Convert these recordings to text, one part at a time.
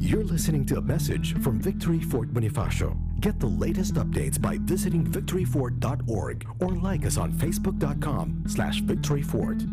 You're listening to a message from Victory Fort Bonifacio. Get the latest updates by visiting victoryfort.org or like us on facebook.com/victoryfort.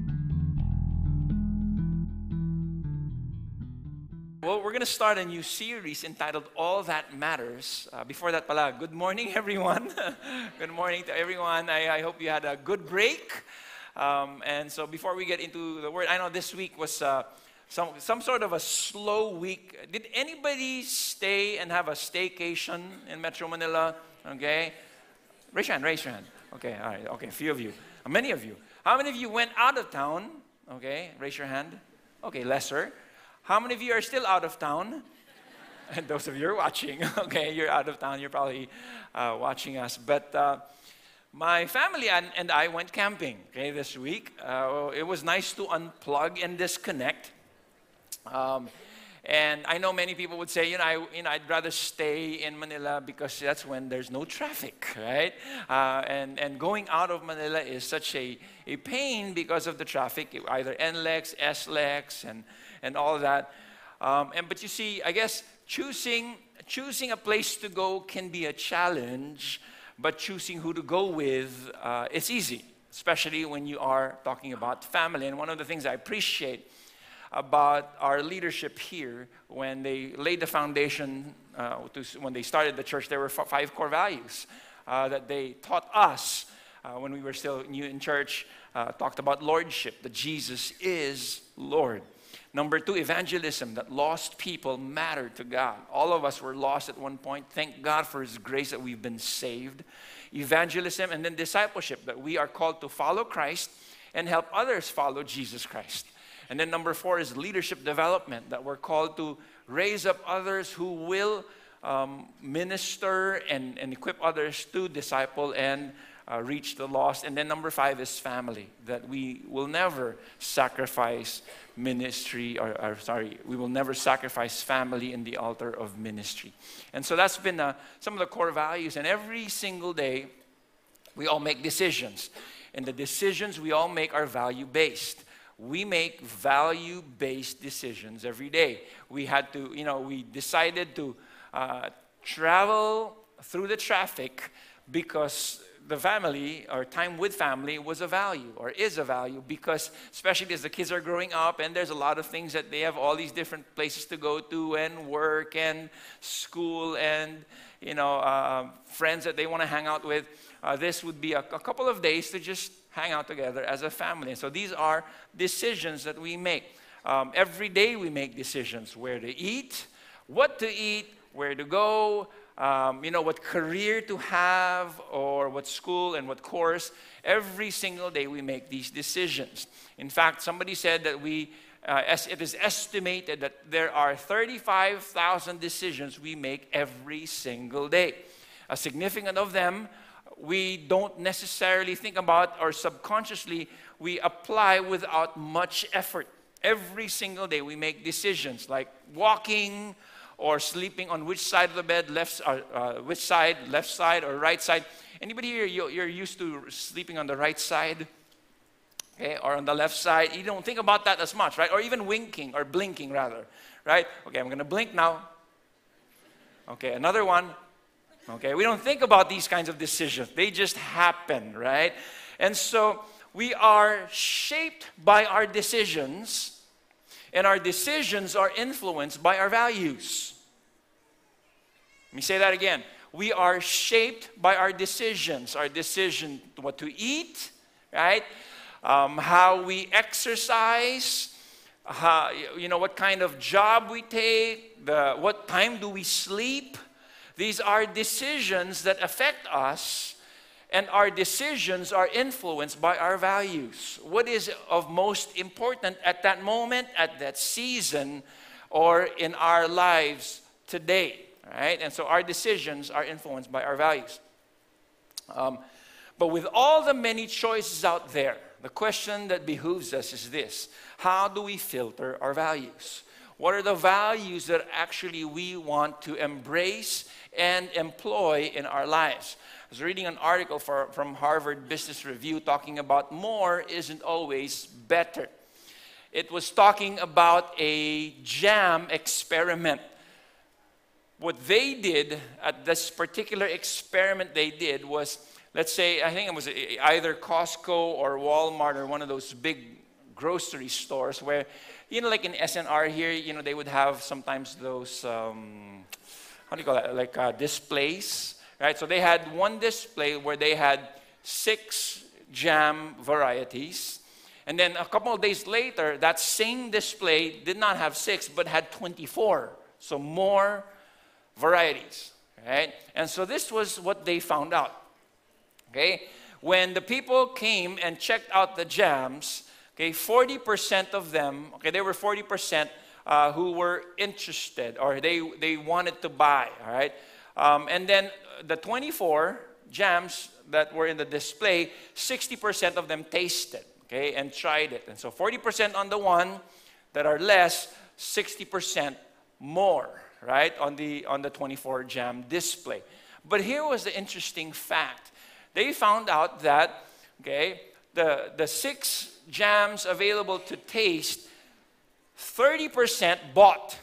Well, we're going to start a new series entitled All That Matters. Before that pala, good morning everyone. Good morning to everyone. I hope you had a good break. And so before we get into the word, I know this week was some sort of a slow week. Did anybody stay and have a staycation in Metro Manila? Okay. Raise your hand, raise your hand. Okay, all right. Okay, a few of you. Many of you. How many of you went out of town? Okay, raise your hand. Okay, lesser. How many of you are still out of town? And those of you are watching, okay, you're out of town, you're probably watching us. But my family and I went camping, okay, this week. It was nice to unplug and disconnect. And I know many people would say, I'd rather stay in Manila because that's when there's no traffic, right? And going out of Manila is such a pain because of the traffic, either NLEX, SLEX, and all of that. But you see, I guess choosing a place to go can be a challenge, but choosing who to go with, it's easy, especially when you are talking about family. And one of the things I appreciate about our leadership here, when they laid the foundation, when they started the church, there were 5 core values that they taught us when we were still new in church. Talked about lordship, that Jesus is Lord. Number 2, evangelism, that lost people matter to God. All of us were lost at one point. Thank God for His grace that we've been saved. Evangelism, and then discipleship, that we are called to follow Christ and help others follow Jesus Christ. And then number 4 is leadership development, that we're called to raise up others who will minister and equip others to disciple and reach the lost. And then number 5 is family, that we will never sacrifice ministry, we will never sacrifice family in the altar of ministry. And so that's been some of the core values. And every single day, we all make decisions. And the decisions we all make are value-based. We make value-based decisions every day. We had to, we decided to travel through the traffic because the family, or time with family, was a value, or is a value, because especially as the kids are growing up and there's a lot of things that they have all these different places to go to and work and school and, friends that they want to hang out with. This would be a couple of days to just hang out together as a family. And so these are decisions that we make. Every day we make decisions: where to eat, what to eat, where to go, what career to have, or what school and what course. Every single day we make these decisions. In fact, somebody said that it is estimated that there are 35,000 decisions we make every single day. A significant of them we don't necessarily think about, or subconsciously we apply without much effort. Every single day we make decisions like walking or sleeping on which side of the bed, left side or right side. Anybody here, you're used to sleeping on the right side? Okay, or on the left side? You don't think about that as much, right? Or even winking, or blinking rather, right? Okay, I'm gonna blink now. Okay, another one. Okay, we don't think about these kinds of decisions. They just happen, right? And so we are shaped by our decisions, and our decisions are influenced by our values. Let me say that again. We are shaped by our decisions what to eat, right? How we exercise, what kind of job we take, what time do we sleep. These are decisions that affect us, and our decisions are influenced by our values. What is of most important at that moment, at that season, or in our lives today, right? And so our decisions are influenced by our values. But with all the many choices out there, the question that behooves us is this: how do we filter our values? What are the values that actually we want to embrace and employ in our lives? I was reading an article from Harvard Business Review talking about more isn't always better. It was talking about a jam experiment. What they did at this particular experiment they did was, let's say, I think it was either Costco or Walmart or one of those big grocery stores where, like in SNR here, they would have sometimes those, how do you call that, like displays, right? So they had one display where they had 6 jam varieties. And then a couple of days later, that same display did not have 6, but had 24. So more varieties, right? And so this was what they found out, okay? When the people came and checked out the jams, okay, 40% of them, okay, there were 40% who were interested or they wanted to buy, all right? And then the 24 jams that were in the display, 60% of them tasted, okay, and tried it. And so 40% on the one that are less, 60% more, right, on the 24 jam display. But here was the interesting fact. They found out that, okay, the 6 jams available to taste, 30% bought.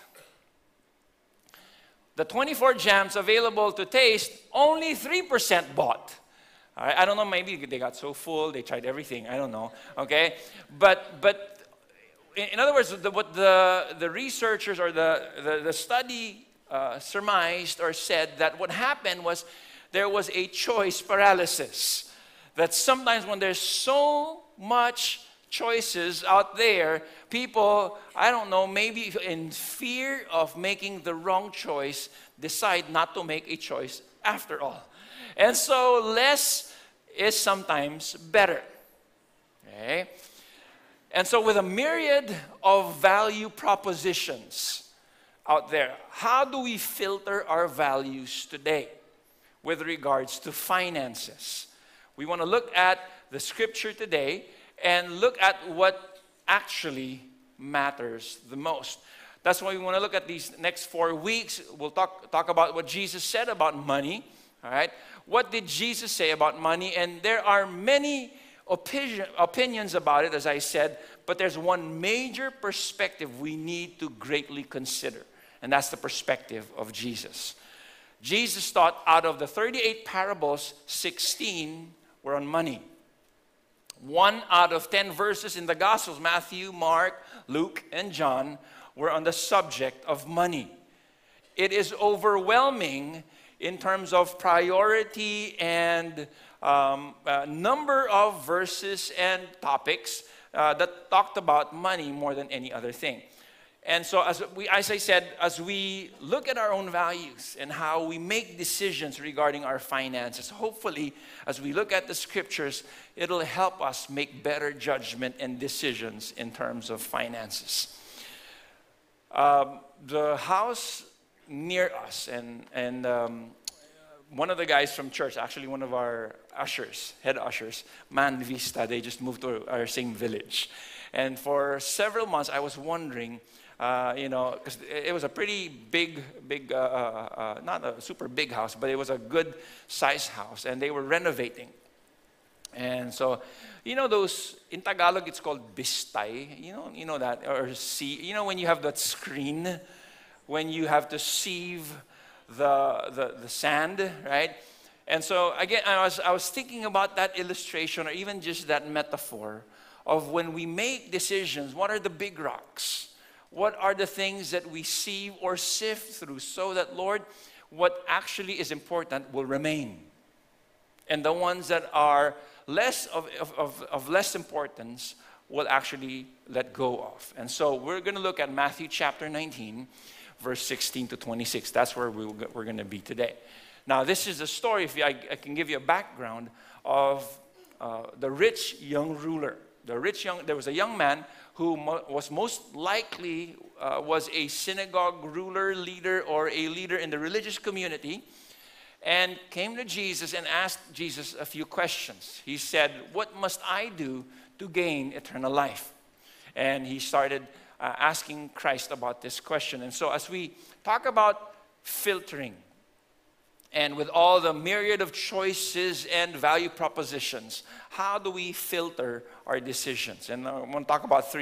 The 24 jams available to taste, only 3% bought. All right, I don't know, maybe they got so full, they tried everything, I don't know, okay? But in other words, what the researchers or the study surmised or said that what happened was there was a choice paralysis. That sometimes when there's so much choices out there, people, I don't know, maybe in fear of making the wrong choice, decide not to make a choice after all. And so less is sometimes better. Okay? And so with a myriad of value propositions out there, how do we filter our values today with regards to finances? We want to look at the scripture today and look at what actually matters the most. That's why we want to look at these next 4 weeks. We'll talk about what Jesus said about money. All right? What did Jesus say about money? And there are many opinions about it, as I said, but there's one major perspective we need to greatly consider, and that's the perspective of Jesus. Jesus taught out of the 38 parables, 16 were on money. 1 out of 10 verses in the Gospels, Matthew, Mark, Luke, and John, were on the subject of money. It is overwhelming in terms of priority and number of verses and topics that talked about money more than any other thing. And so as I said, as we look at our own values and how we make decisions regarding our finances, hopefully as we look at the scriptures, it'll help us make better judgment and decisions in terms of finances. The house near us and one of the guys from church, actually one of our ushers, head ushers, Man Vista, they just moved to our same village. And for several months, I was wondering, because it was a pretty big, not a super big house, but it was a good size house, and they were renovating. And so, those, in Tagalog, it's called bistay, you know that, or when you have that screen, when you have to sieve the sand, right? And so again, I was thinking about that illustration or even just that metaphor of when we make decisions, what are the big rocks? What are the things that we sieve or sift through so that, Lord, what actually is important will remain. And the ones that are less of less importance will actually let go of. And so we're going to look at Matthew chapter 19, verse 16 to 26. That's where we're going to be today. Now, this is a story, if I can give you a background, of the rich young ruler. There was a young man who was most likely was a synagogue ruler, leader, or a leader in the religious community, and came to Jesus and asked Jesus a few questions. He said, "What must I do to gain eternal life?" And he started asking Christ about this question. And so as we talk about filtering, and with all the myriad of choices and value propositions, how do we filter our decisions? And I want to talk about 3.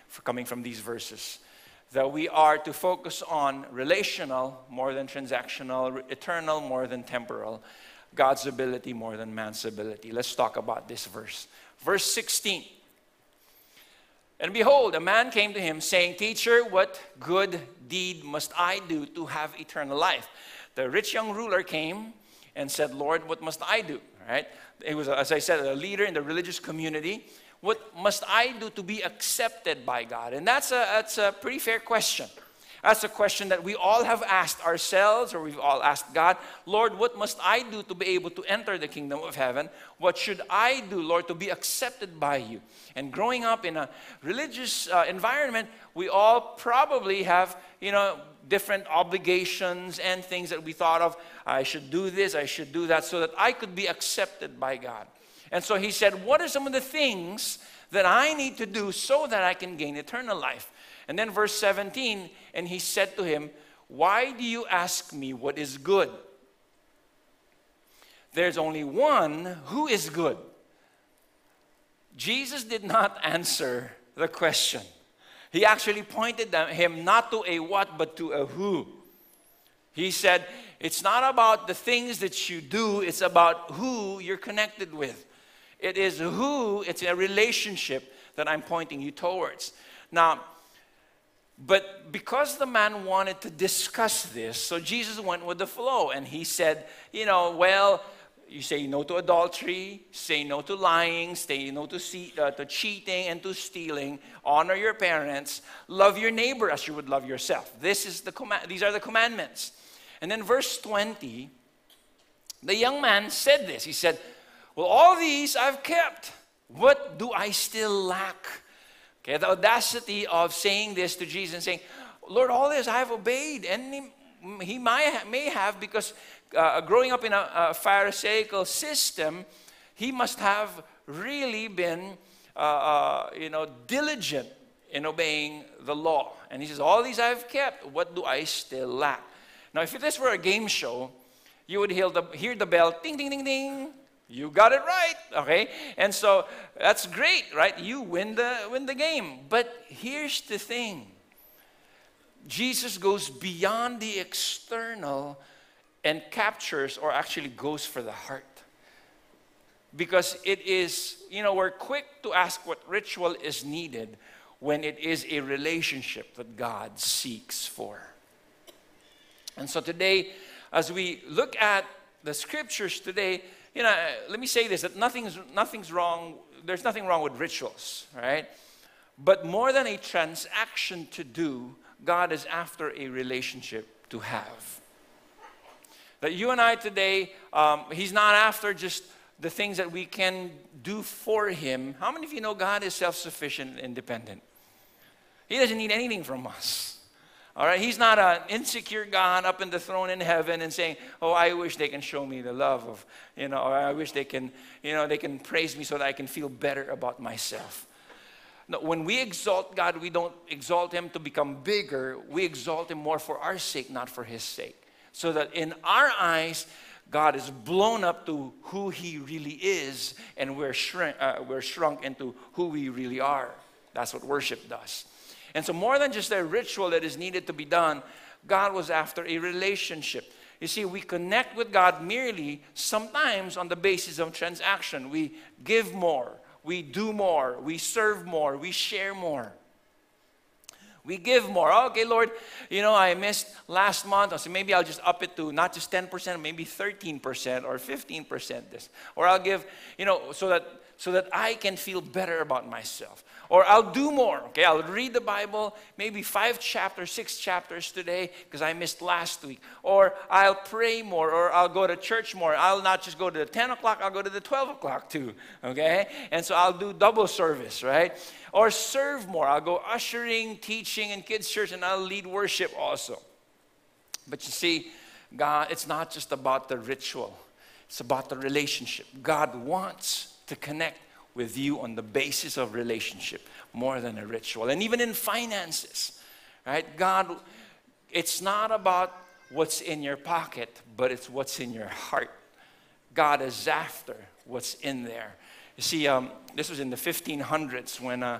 coming from these verses. That we are to focus on relational more than transactional, eternal more than temporal, God's ability more than man's ability. Let's talk about this verse. Verse 16. And behold, a man came to him saying, Teacher, what good deed must I do to have eternal life? The rich young ruler came and said, Lord, what must I do? Right? He was, as I said, a leader in the religious community. What must I do to be accepted by God? And that's a pretty fair question. That's a question that we all have asked ourselves, or we've all asked God, Lord, what must I do to be able to enter the kingdom of heaven? What should I do, Lord, to be accepted by you? And growing up in a religious environment, we all probably have, different obligations and things that we thought of. I should do this, I should do that, so that I could be accepted by God. And so he said, what are some of the things that I need to do so that I can gain eternal life? And then verse 17, and he said to him, why do you ask me what is good? There's only one who is good. Jesus did not answer the question. He actually pointed him not to a what, but to a who. He said, it's not about the things that you do, it's about who you're connected with. It is who, it's a relationship that I'm pointing you towards. Now, but because the man wanted to discuss this, so Jesus went with the flow and he said, you say no to adultery, say no to lying, say no to cheating and to stealing, honor your parents, love your neighbor as you would love yourself. These are the commandments. And then verse 20, the young man said this. He said, well, all these I've kept. What do I still lack? Okay, the audacity of saying this to Jesus and saying, Lord, all this I have obeyed. And he may have, because growing up in a Pharisaical system, he must have really been, diligent in obeying the law. And he says, all these I've kept. What do I still lack? Now, if this were a game show, you would hear the bell, ding, ding, ding, ding. You got it right, okay? And so that's great, right? You win the game. But here's the thing. Jesus goes beyond the external and captures, or actually goes for the heart. Because it is, we're quick to ask what ritual is needed when it is a relationship that God seeks for. And so today, as we look at the scriptures today, let me say this, that nothing's wrong, there's nothing wrong with rituals, right? But more than a transaction to do, God is after a relationship to have. That you and I today, He's not after just the things that we can do for Him. How many of you know God is self-sufficient and independent? He doesn't need anything from us. All right, He's not an insecure God up in the throne in heaven and saying, oh, I wish they can show me the love of, or I wish they can, they can praise me so that I can feel better about myself. No, when we exalt God, we don't exalt Him to become bigger. We exalt Him more for our sake, not for His sake. So that in our eyes, God is blown up to who He really is, and we're shrunk into who we really are. That's what worship does. And so more than just a ritual that is needed to be done, God was after a relationship. You see, we connect with God merely sometimes on the basis of transaction. We give more, we do more, we serve more, we share more. We give more. Okay, Lord, I missed last month. So maybe I'll just up it to not just 10%, maybe 13% or 15% this. Or I'll give, so that I can feel better about myself. Or I'll do more, okay? I'll read the Bible, maybe 5 chapters, 6 chapters today because I missed last week. Or I'll pray more, or I'll go to church more. I'll not just go to the 10 o'clock, I'll go to the 12 o'clock too, okay? And so I'll do double service, right? Or serve more. I'll go ushering, teaching in kids' church, and I'll lead worship also. But you see, God, it's not just about the ritual. It's about the relationship. God wants to connect with you on the basis of relationship more than a ritual. And even in finances, right? God, it's not about what's in your pocket, but it's what's in your heart. God is after what's in there. You see, this was in the 1500s when a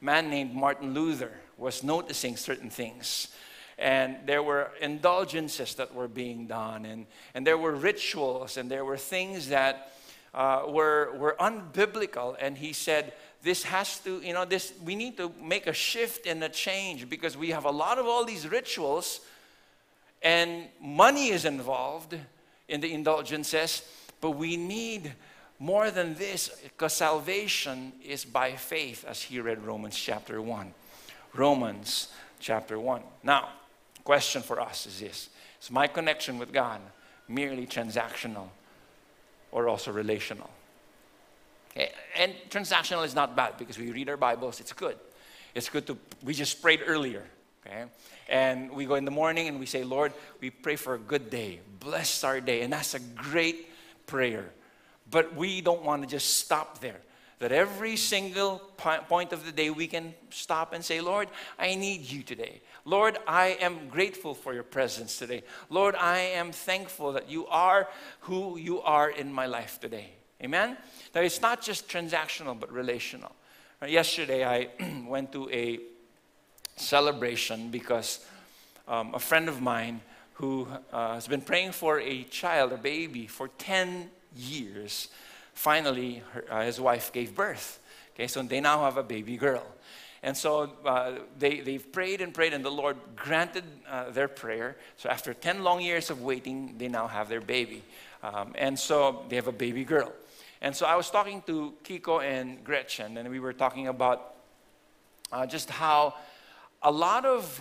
man named Martin Luther was noticing certain things. And there were indulgences that were being done, and there were rituals, and there were things that were unbiblical. And he said, this has to, we need to make a shift and a change, because we have a lot of all these rituals, and money is involved in the indulgences, but we need more than this, because salvation is by faith, as he read Romans chapter 1. Romans chapter 1. Now, question for us is this: is my connection with God merely transactional or also relational? Okay. And transactional is not bad, because we read our Bibles, it's good. It's good we just prayed earlier, okay? And we go in the morning and we say, Lord, we pray for a good day. Bless our day. And that's a great prayer. But we don't want to just stop there. That every single point of the day we can stop and say, Lord, I need you today. Lord, I am grateful for your presence today. Lord, I am thankful that you are who you are in my life today. Amen? Now, it's not just transactional, but relational. Yesterday, I went to a celebration because a friend of mine who has been praying for a child, a baby, for 10 years, finally, his wife gave birth. Okay, so they now have a baby girl. And so they've prayed and prayed, and the Lord granted their prayer. So after 10 long years of waiting, they now have their baby. And so they have a baby girl. And so I was talking to Kiko and Gretchen, and we were talking about just how a lot of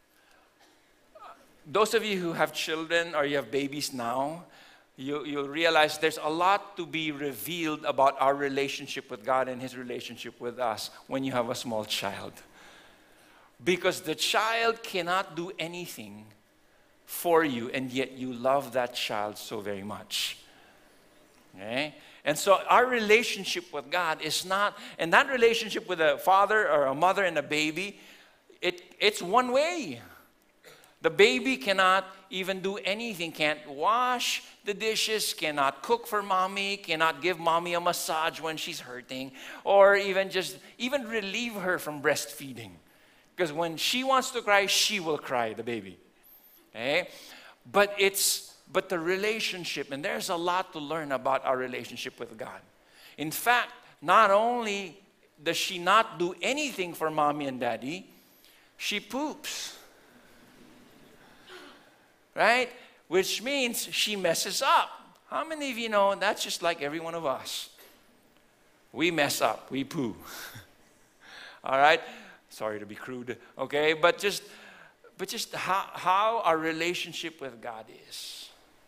those of you who have children or you have babies now, you'll realize there's a lot to be revealed about our relationship with God and His relationship with us when you have a small child. Because the child cannot do anything for you, and yet you love that child so very much. Okay? And so our relationship with God is not, and that relationship with a father or a mother and a baby, it's one way. The baby cannot even do anything, can't wash the dishes, cannot cook for mommy, cannot give mommy a massage when she's hurting, or even relieve her from breastfeeding. Because when she wants to cry, she will cry, the baby. Okay? But the relationship, and there's a lot to learn about our relationship with God. In fact, not only does she not do anything for mommy and daddy, she poops. Right? Which means she messes up. How many of you know that's just like every one of us? We mess up, we poo. All right? Sorry to be crude, okay? But just how our relationship with God is.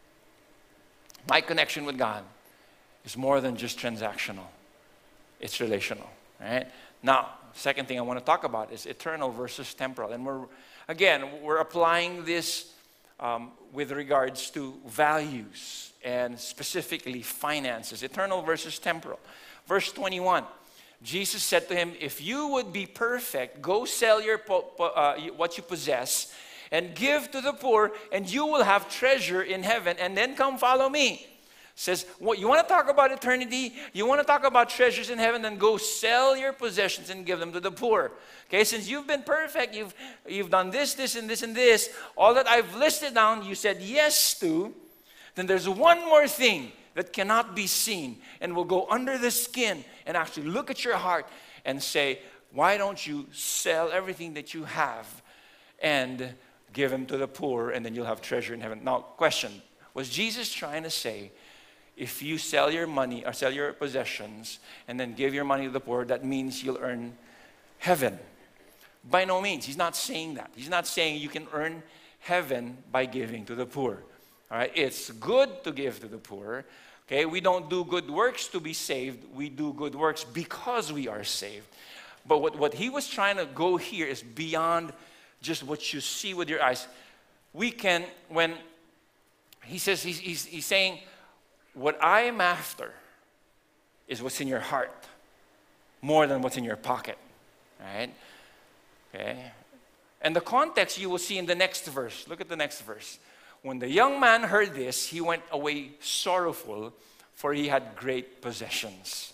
My connection with God is more than just transactional. It's relational, right? Now, second thing I want to talk about is eternal versus temporal. And we're applying this with regards to values and specifically finances. Eternal versus temporal. Verse 21, Jesus said to him, if you would be perfect, go sell what you possess and give to the poor, and you will have treasure in heaven, and then come follow me. Says, what, you want to talk about eternity? You want to talk about treasures in heaven? Then go sell your possessions and give them to the poor. Okay, since you've been perfect, you've done this, and this, and this, all that I've listed down, you said yes to, then there's one more thing that cannot be seen and will go under the skin and actually look at your heart and say, why don't you sell everything that you have and give them to the poor, and then you'll have treasure in heaven. Now, question, was Jesus trying to say, if you sell your money or sell your possessions and then give your money to the poor, that means you'll earn heaven? By no means. He's not saying that. He's not saying you can earn heaven by giving to the poor. All right? It's good to give to the poor. Okay? We don't do good works to be saved. We do good works because we are saved. But what he was trying to go here is beyond just what you see with your eyes. We can, when he says, he's saying, what I am after is what's in your heart more than what's in your pocket. Right? Okay? And the context you will see in the next verse. Look at the next verse. When the young man heard this, he went away sorrowful, for he had great possessions.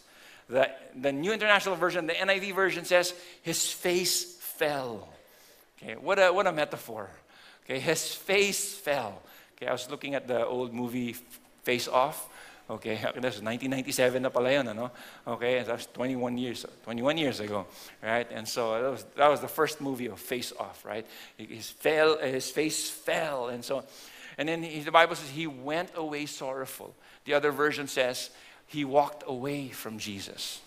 The New International Version, the NIV version says, his face fell. Okay, what a metaphor. Okay, his face fell. Okay, I was looking at the old movie Face Off. Okay, that was 1997 na pala yun, ano? Okay, and that was 21 years ago, right? And so that was the first movie of Face Off, right? His face fell, and then the Bible says he went away sorrowful. The other version says he walked away from Jesus.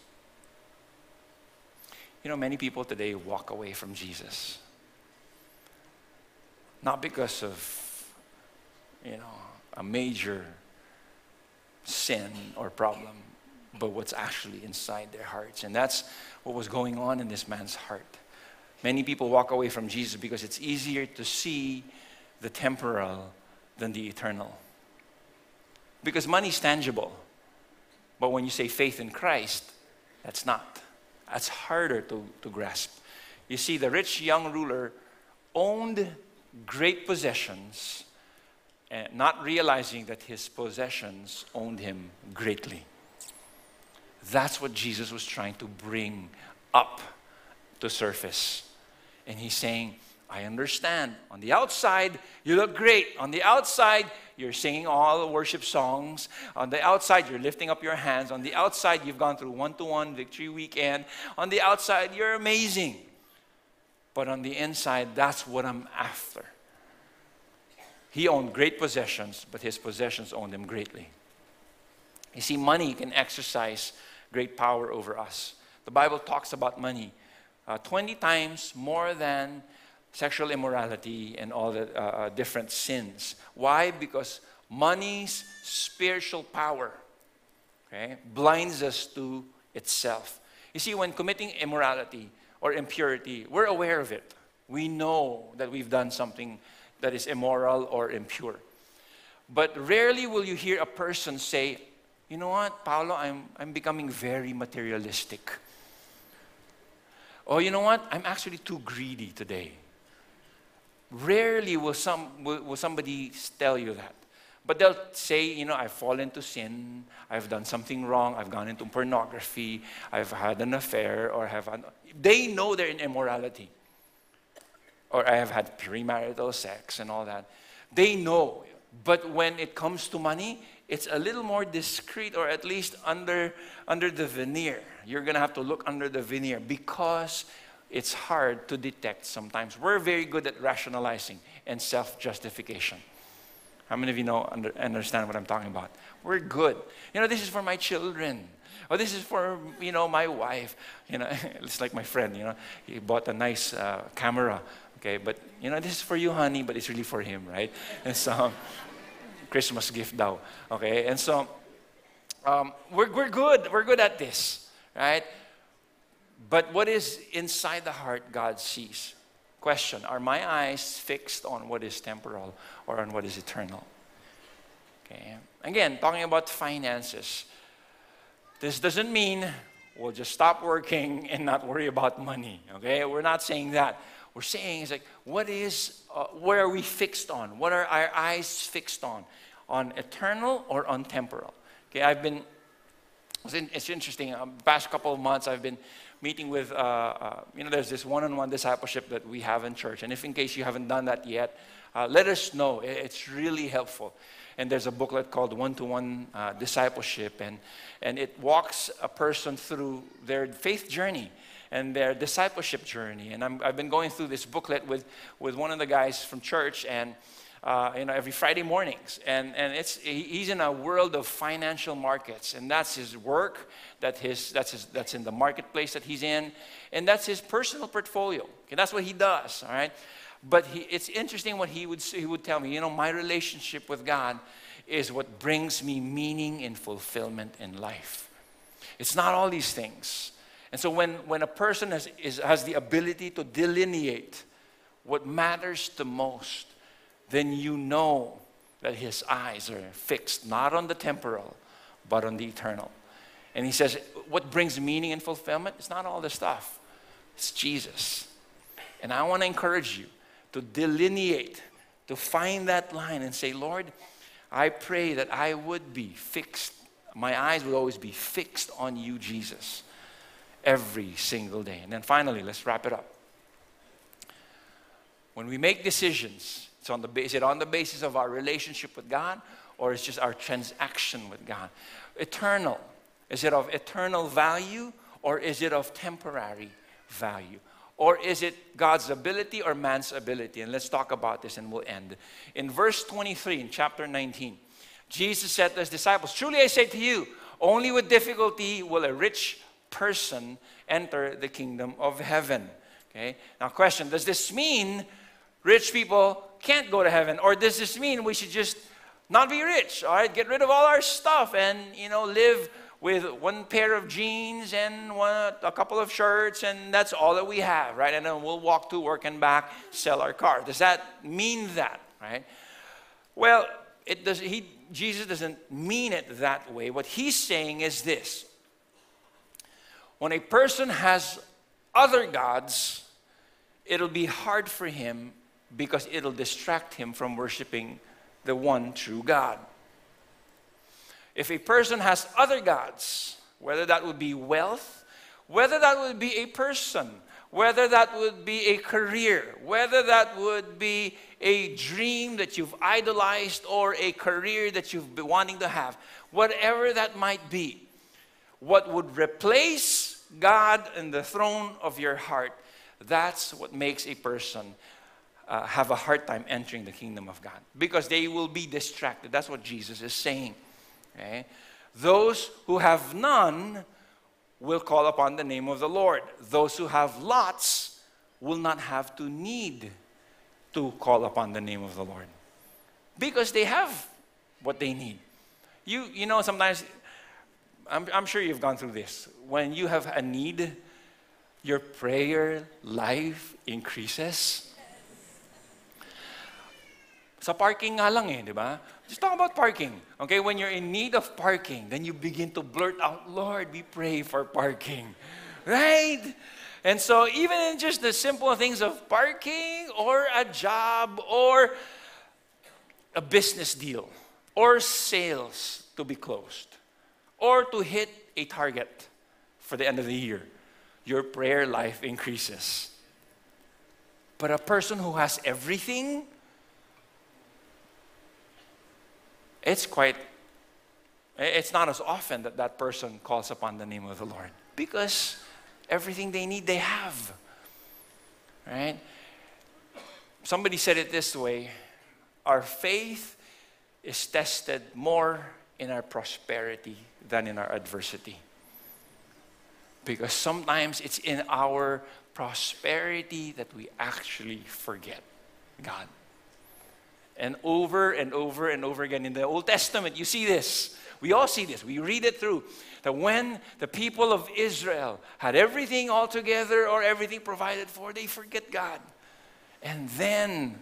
You know, many people today walk away from Jesus. Not because of, a major sin or problem, but what's actually inside their hearts. And that's what was going on in this man's heart. Many people walk away from Jesus because it's easier to see the temporal than the eternal. Because money is tangible. But when you say faith in Christ, that's not. That's harder to grasp. You see, the rich young ruler owned great possessions, and not realizing that his possessions owned him greatly. That's what Jesus was trying to bring up to surface. And he's saying, I understand. On the outside, you look great. On the outside, you're singing all the worship songs. On the outside, you're lifting up your hands. On the outside, you've gone through one-to-one victory weekend. On the outside, you're amazing. But on the inside, that's what I'm after. He owned great possessions, but his possessions owned him greatly. You see, money can exercise great power over us. The Bible talks about money 20 times more than sexual immorality and all the different sins. Why? Because money's spiritual power, okay, blinds us to itself. You see, when committing immorality or impurity, we're aware of it. We know that we've done something that is immoral or impure. But rarely will you hear a person say, you know what, Paolo, I'm becoming very materialistic. Or you know what, I'm actually too greedy today. Rarely will somebody tell you that. But they'll say, I've fallen into sin, I've done something wrong, I've gone into pornography, I've had an affair, they know they're in immorality. Or I have had premarital sex and all that. They know. But when it comes to money, it's a little more discreet, or at least under the veneer. You're going to have to look under the veneer because it's hard to detect sometimes. We're very good at rationalizing and self-justification. How many of you understand what I'm talking about? We're good. This is for my children. Or this is for, my wife. It's like my friend, he bought a nice camera. Okay, but this is for you, honey, but it's really for him, right? And so, Christmas gift daw. Okay, and so we're good. We're good at this, right? But what is inside the heart, God sees. Question: are my eyes fixed on what is temporal or on what is eternal? Okay. Again, talking about finances. This doesn't mean we'll just stop working and not worry about money. Okay, we're not saying that. We're saying is like, where are we fixed on? What are our eyes fixed on? On eternal or on temporal? Okay, it's interesting. Past couple of months, I've been meeting with, there's this one-on-one discipleship that we have in church. And if in case you haven't done that yet, let us know. It's really helpful. And there's a booklet called One-to-One Discipleship. And it walks a person through their faith journey and their discipleship journey. And I've been going through this booklet with one of the guys from church, and every Friday mornings. And he's in a world of financial markets, and that's his work. That's in the marketplace that he's in, and that's his personal portfolio. Okay, that's what he does. All right, but it's interesting what he would tell me. My relationship with God is what brings me meaning and fulfillment in life. It's not all these things. And so when a person has the ability to delineate what matters the most, then you know that his eyes are fixed not on the temporal, but on the eternal. And he says, what brings meaning and fulfillment? It's not all the stuff. It's Jesus. And I want to encourage you to delineate, to find that line and say, Lord, I pray that I would be fixed My eyes will always be fixed on you, Jesus, every single day. And then finally, let's wrap it up. When we make decisions, is it on the basis of our relationship with God, or is it just our transaction with God? Eternal. Is it of eternal value, or is it of temporary value? Or is it God's ability or man's ability? And let's talk about this and we'll end. In verse 23 in chapter 19, Jesus said to his disciples, "Truly I say to you, only with difficulty will a rich person enter the kingdom of heaven." Okay? Now question, does this mean rich people can't go to heaven? Or does this mean we should just not be rich? All right, get rid of all our stuff and, live with one pair of jeans and a couple of shirts, and that's all that we have, right? And then we'll walk to work and back, sell our car. Does that mean that, right? Well, Jesus doesn't mean it that way. What he's saying is this: when a person has other gods, it'll be hard for him because it'll distract him from worshiping the one true God. If a person has other gods, whether that would be wealth, whether that would be a person, whether that would be a career, whether that would be a dream that you've idolized or a career that you've been wanting to have, whatever that might be, what would replace God in the throne of your heart, that's what makes a person have a hard time entering the kingdom of God, because they will be distracted. That's what Jesus is saying. Okay? Those who have none will call upon the name of the Lord. Those who have lots will not have to need to call upon the name of the Lord, because they have what they need. Sometimes, I'm sure you've gone through this. When you have a need, your prayer life increases. Sa parking nga lang di ba? Just talk about parking. Okay, when you're in need of parking, then you begin to blurt out, "Lord, we pray for parking." Right? And so even in just the simple things of parking or a job or a business deal or sales to be closed or to hit a target for the end of the year, your prayer life increases. But a person who has everything, it's not as often that person calls upon the name of the Lord, because everything they need, they have. Right? Somebody said it this way: our faith is tested more in our prosperity than in our adversity. Because sometimes it's in our prosperity that we actually forget God. And over and over and over again in the Old Testament, you see this. We all see this. We read it through. That when the people of Israel had everything all together or everything provided for, they forget God. And then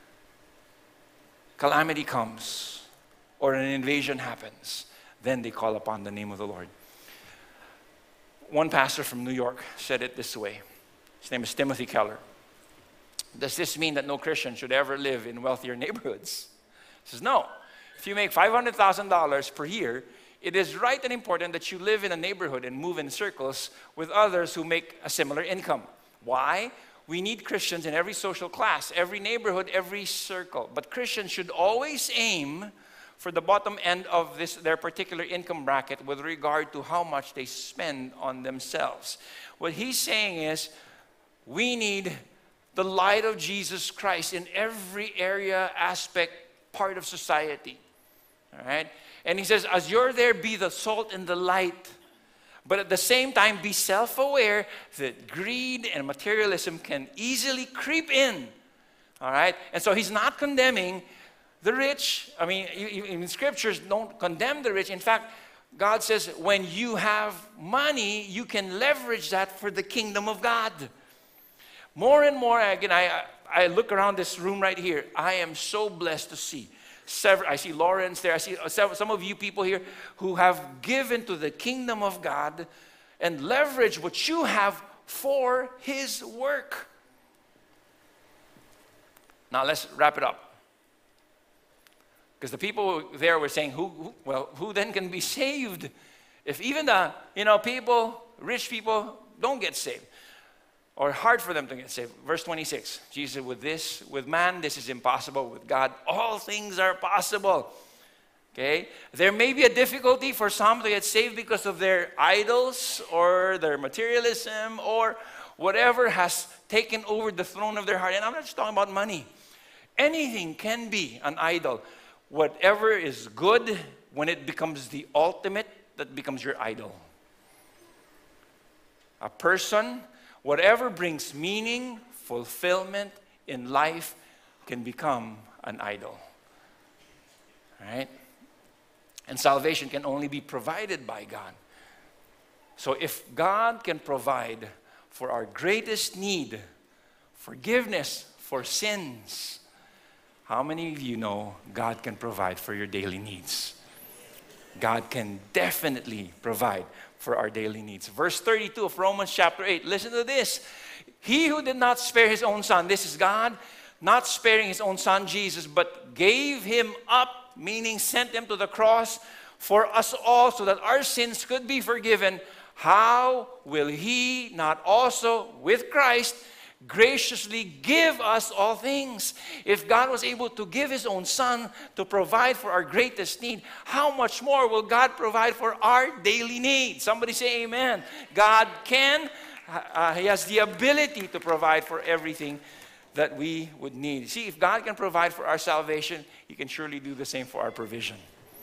calamity comes or an invasion happens. Then they call upon the name of the Lord. One pastor from New York said it this way. His name is Timothy Keller. Does this mean that no Christian should ever live in wealthier neighborhoods? He says, no. If you make $500,000 per year, it is right and important that you live in a neighborhood and move in circles with others who make a similar income. Why? We need Christians in every social class, every neighborhood, every circle. But Christians should always aim for the bottom end of their particular income bracket with regard to how much they spend on themselves. What he's saying is, we need the light of Jesus Christ in every area, aspect, part of society. All right? And he says, as you're there, be the salt and the light. But at the same time, be self-aware that greed and materialism can easily creep in. All right? And so he's not condemning the rich. I mean, in scriptures, don't condemn the rich. In fact, God says when you have money, you can leverage that for the kingdom of God. More and more, again, I look around this room right here. I am so blessed to see. I see Lawrence there. I see some of you people here who have given to the kingdom of God and leverage what you have for His work. Now let's wrap it up. Because the people there were saying, who then can be saved? If even the, people, rich people, don't get saved. Or hard for them to get saved. Verse 26, Jesus said, with man, this is impossible. With God, all things are possible. Okay? There may be a difficulty for some to get saved because of their idols or their materialism or whatever has taken over the throne of their heart. And I'm not just talking about money. Anything can be an idol. Whatever is good, when it becomes the ultimate, that becomes your idol. A person, whatever brings meaning, fulfillment in life can become an idol. Right? And salvation can only be provided by God. So if God can provide for our greatest need, forgiveness for sins, how many of you know God can provide for your daily needs? God can definitely provide for our daily needs. Verse 32 of Romans chapter 8, listen to this. He who did not spare his own son, this is God, not sparing his own son Jesus, but gave him up, meaning sent him to the cross for us all so that our sins could be forgiven. How will he not also with Christ graciously give us all things? If God was able to give his own son to provide for our greatest need, how much more will God provide for our daily needs? Somebody say amen. God can, he has the ability to provide for everything that we would need. See, if God can provide for our salvation, he can surely do the same for our provision.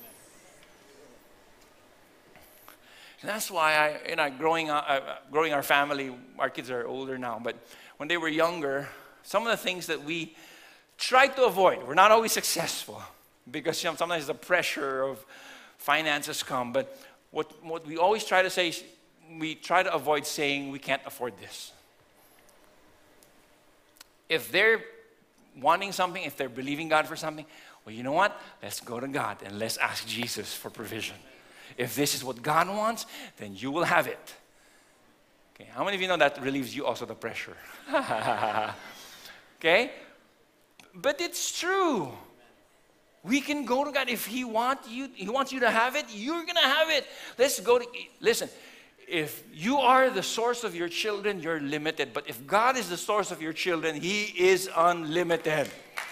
And that's why growing our family, our kids are older now, but when they were younger, some of the things that we tried to avoid, we're not always successful because sometimes the pressure of finances come. But what we always try to say is we try to avoid saying we can't afford this. If they're wanting something, if they're believing God for something, well, you know what? Let's go to God and let's ask Jesus for provision. If this is what God wants, then you will have it. Okay, how many of you know that relieves you also the pressure? Okay? But it's true. We can go to God. If He wants you to have it, you're going to have it. Listen, if you are the source of your children, you're limited. But if God is the source of your children, He is unlimited.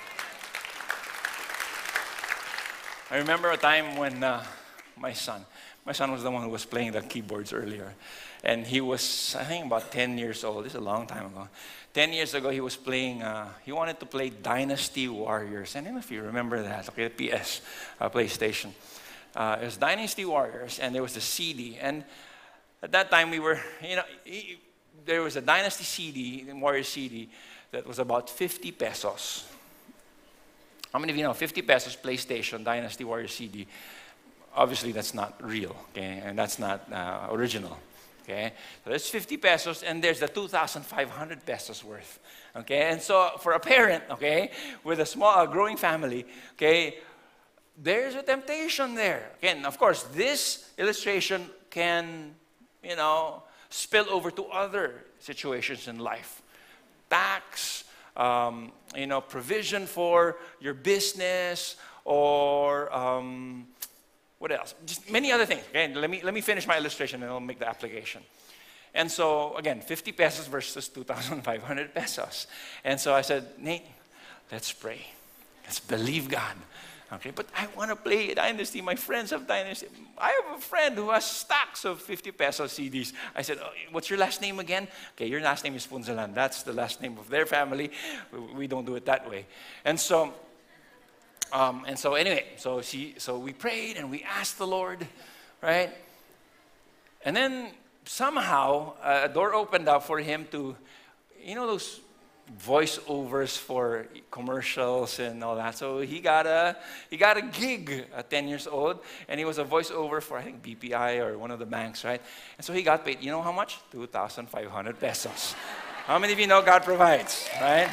I remember a time when my son was the one who was playing the keyboards earlier. And he was, I think, about 10 years old. This is a long time ago. 10 years ago, he was playing, he wanted to play Dynasty Warriors. I don't know if you remember that, okay, PS, PlayStation. It was Dynasty Warriors, and there was a CD. And at that time, we were, there was a Dynasty CD, Warrior CD, that was about 50 pesos. How many of you know 50 pesos PlayStation Dynasty Warrior CD? Obviously, that's not real, okay? And that's not original, okay? So there's 50 pesos, and there's the 2,500 pesos worth, okay? And so for a parent, okay, with a growing family, okay, there's a temptation there. Again, of course, this illustration can, spill over to other situations in life. Tax, provision for your business, or what else? Just many other things. Okay, let me finish my illustration and I'll make the application. And so again, 50 pesos versus 2,500 pesos. And so I said, Nate, let's pray. Let's believe God. Okay, but I want to play Dynasty. My friends have Dynasty. I have a friend who has stacks of 50 peso CDs. I said, what's your last name again? Okay, your last name is Punzalan. That's the last name of their family. We don't do it that way. And so anyway, so we prayed and we asked the Lord, right? And then somehow a door opened up for him to, those voiceovers for commercials and all that. So he got a gig at 10 years old, and he was a voiceover for, I think, BPI or one of the banks, right? And so he got paid, you know how much? 2,500 pesos. How many of you know God provides, right?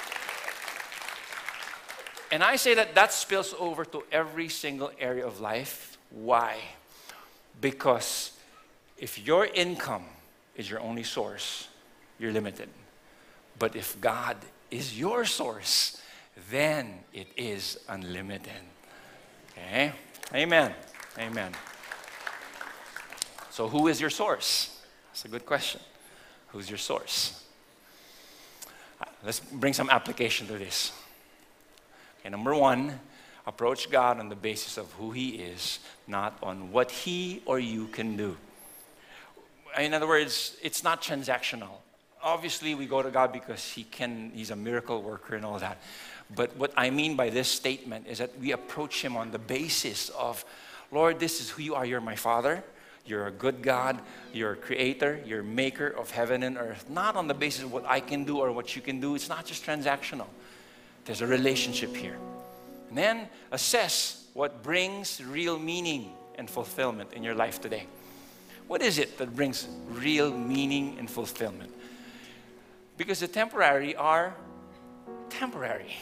And I say that spills over to every single area of life. Why? Because if your income is your only source, you're limited. But if God is your source, then it is unlimited. Okay? Amen. Amen. So who is your source? That's a good question. Who's your source? Let's bring some application to this. Okay, number one, approach God on the basis of who He is, not on what He or you can do. In other words, it's not transactional. Obviously, we go to God because He's a miracle worker and all that. But what I mean by this statement is that we approach Him on the basis of, Lord, this is who you are. You're my Father. You're a good God. You're a creator. You're a maker of heaven and earth. Not on the basis of what I can do or what you can do. It's not just transactional. There's a relationship here. And then assess what brings real meaning and fulfillment in your life today. What is it that brings real meaning and fulfillment? Because the temporary are temporary.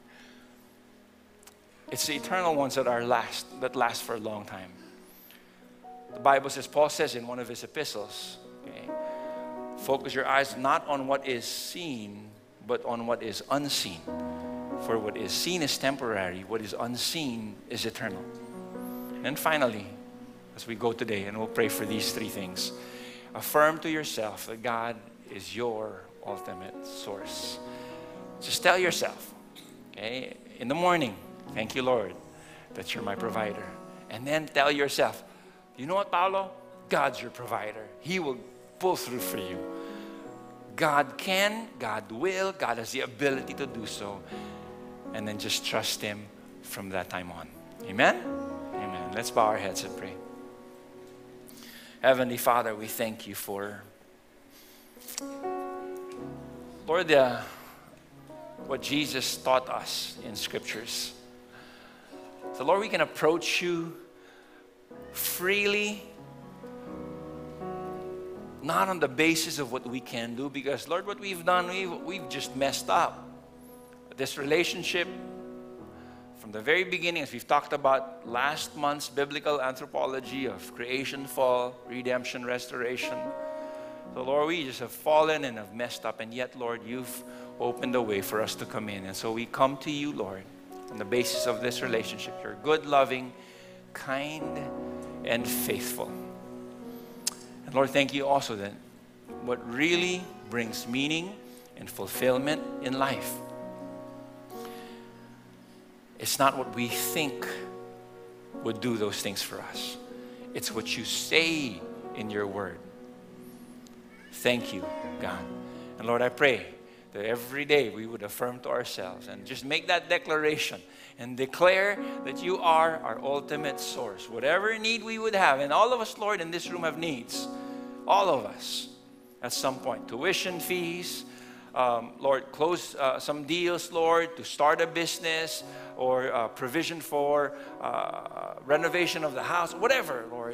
It's the eternal ones that last for a long time. The Bible says, Paul says in one of his epistles, okay, focus your eyes not on what is seen, but on what is unseen. For what is seen is temporary, what is unseen is eternal. And finally, as we go today, and we'll pray for these three things, affirm to yourself that God is your ultimate source. Just tell yourself, okay, in the morning, thank you, Lord, that you're my provider. And then tell yourself, you know what, Paulo? God's your provider. He will pull through for you. God can, God will, God has the ability to do so. And then just trust Him from that time on. Amen? Amen. Let's bow our heads and pray. Heavenly Father, we thank you for, Lord, what Jesus taught us in Scriptures. So, Lord, we can approach you freely, not on the basis of what we can do, because, Lord, what we've done, we've just messed up. This relationship, from the very beginning, as we've talked about last month's biblical anthropology of creation, fall, redemption, restoration. So, Lord, we just have fallen and have messed up, and yet, Lord, you've opened the way for us to come in. And so we come to you, Lord, on the basis of this relationship. You're good, loving, kind, and faithful. And Lord, thank you also that what really brings meaning and fulfillment in life, it's not what we think would do those things for us. It's what you say in your word. Thank you, God. And Lord, I pray that every day we would affirm to ourselves and just make that declaration and declare that you are our ultimate source. Whatever need we would have, and all of us, Lord, in this room have needs. All of us at some point. Tuition fees, Lord, close some deals, Lord, to start a business, or provision for renovation of the house, whatever, Lord.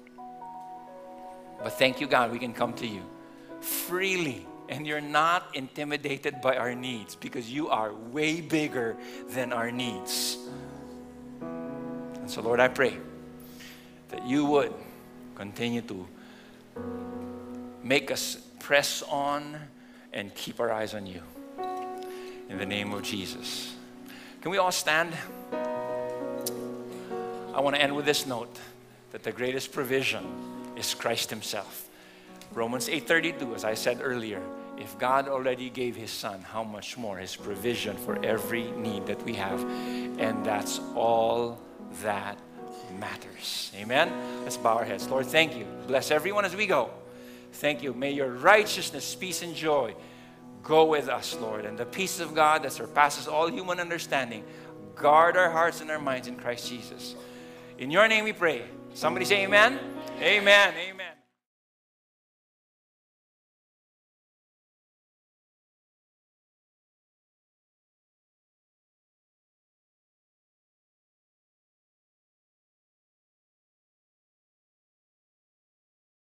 But thank you, God, we can come to you freely, and you're not intimidated by our needs because you are way bigger than our needs. And so, Lord, I pray that you would continue to make us press on and keep our eyes on you. In the name of Jesus. Can we all stand? I want to end with this note that the greatest provision is Christ Himself. Romans 8:32, as I said earlier, if God already gave His Son, how much more His provision for every need that we have. And that's all that matters. Amen? Let's bow our heads. Lord, thank you. Bless everyone as we go. Thank you. May your righteousness, peace, and joy go with us, Lord. And the peace of God that surpasses all human understanding, guard our hearts and our minds in Christ Jesus. In your name we pray. Somebody say amen? Amen. Amen.